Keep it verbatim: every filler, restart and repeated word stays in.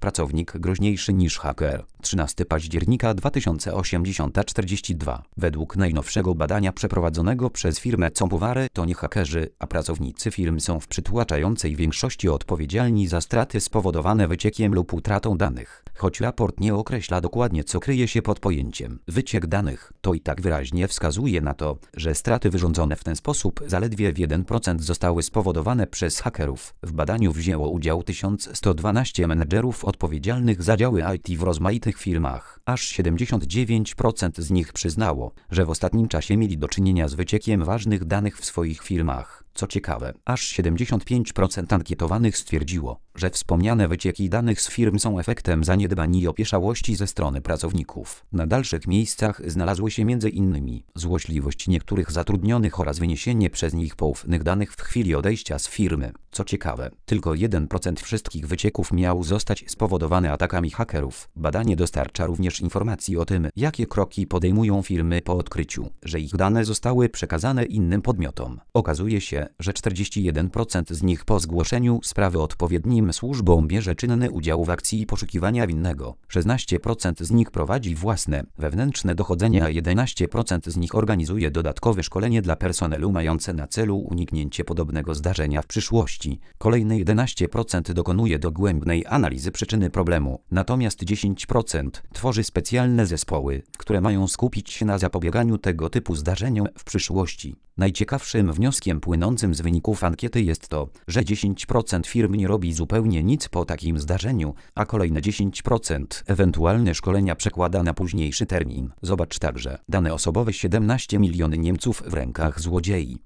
pracownik groźniejszy niż haker. trzynastego października dwa tysiące osiemdziesiąt czterdzieści dwa. Według najnowszego badania przeprowadzonego przez firmę Compuvare to nie hakerzy, a pracownicy firm są w przytłaczającej większości odpowiedzialni za straty spowodowane wyciekiem lub utratą danych. Choć raport nie określa dokładnie, co kryje się pod pojęciem wyciek danych, to i tak wyraźnie wskazuje na to, że straty wyrządzone w ten sposób zaledwie w jeden procent zostały spowodowane przez hakerów. W badaniu wzięło udział tysiąc sto dwanaście menedżerów odpowiedzialnych za działy I T w rozmaitych firmach. Aż siedemdziesiąt dziewięć procent z nich przyznało, że w ostatnim czasie mieli do czynienia z wyciekiem ważnych danych w swoich firmach. Co ciekawe, aż siedemdziesiąt pięć procent ankietowanych stwierdziło, że wspomniane wycieki danych z firm są efektem zaniedbań i opieszałości ze strony pracowników. Na dalszych miejscach znalazły się między innymi złośliwość niektórych zatrudnionych oraz wyniesienie przez nich poufnych danych w chwili odejścia z firmy. Co ciekawe, tylko jeden procent wszystkich wycieków miał zostać spowodowany atakami hakerów. Badanie dostarcza również informacji o tym, jakie kroki podejmują firmy po odkryciu, że ich dane zostały przekazane innym podmiotom. Okazuje się, że czterdzieści jeden procent z nich po zgłoszeniu sprawy odpowiednim służbom bierze czynny udział w akcji poszukiwania winnego. szesnaście procent z nich prowadzi własne, wewnętrzne dochodzenie, a jedenaście procent z nich organizuje dodatkowe szkolenie dla personelu mające na celu uniknięcie podobnego zdarzenia w przyszłości. Kolejne jedenaście procent dokonuje dogłębnej analizy przyczyny problemu, natomiast dziesięć procent tworzy specjalne zespoły, które mają skupić się na zapobieganiu tego typu zdarzeniom w przyszłości. Najciekawszym wnioskiem płynącym z wyników ankiety jest to, że dziesięć procent firm nie robi zupełnie nic po takim zdarzeniu, a kolejne dziesięć procent ewentualne szkolenia przekłada na późniejszy termin. Zobacz także dane osobowe: siedemnaście milionów Niemców w rękach złodziei.